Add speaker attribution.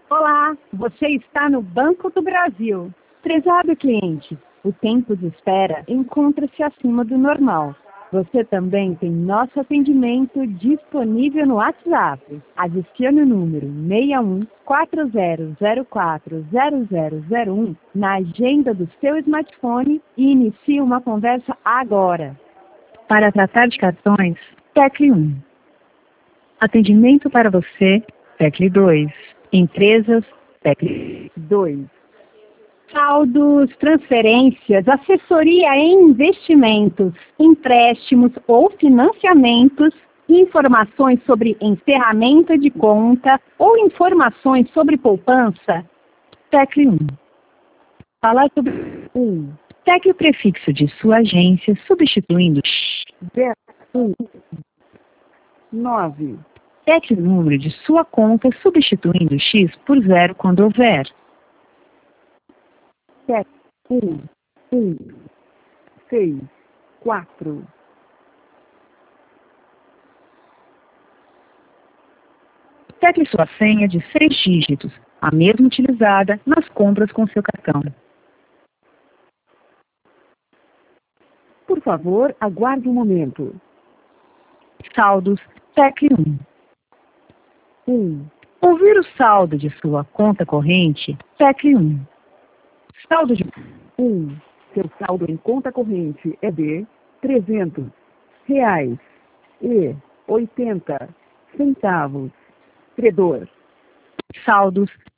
Speaker 1: Olá, você está no Banco do Brasil. Prezado cliente, o tempo de espera encontra-se acima do normal. Você também tem nosso atendimento disponível no WhatsApp. Adicione o número 6140040001 na agenda do seu smartphone e inicie uma conversa agora. Para tratar de cartões, tecle 1. Atendimento para você, tecle 2. Empresas, tecle 2. Saldos, transferências, assessoria em investimentos, empréstimos ou financiamentos, informações sobre encerramento de conta ou informações sobre poupança, tecle 1. Falar sobre 1. Tecle o prefixo de sua agência, substituindo 1. 9. Tecle o número de sua conta, substituindo X por 0 quando houver. 7, 1, 6, 4. Tecle sua senha de 6 dígitos, a mesma utilizada nas compras com seu cartão. Por favor, aguarde um momento. Saldos, tecle 1. Ouvir o saldo de sua conta corrente, tecle 1. Saldo de 1. Seu saldo em conta corrente é de R$ 300,80. Credor. Saldos,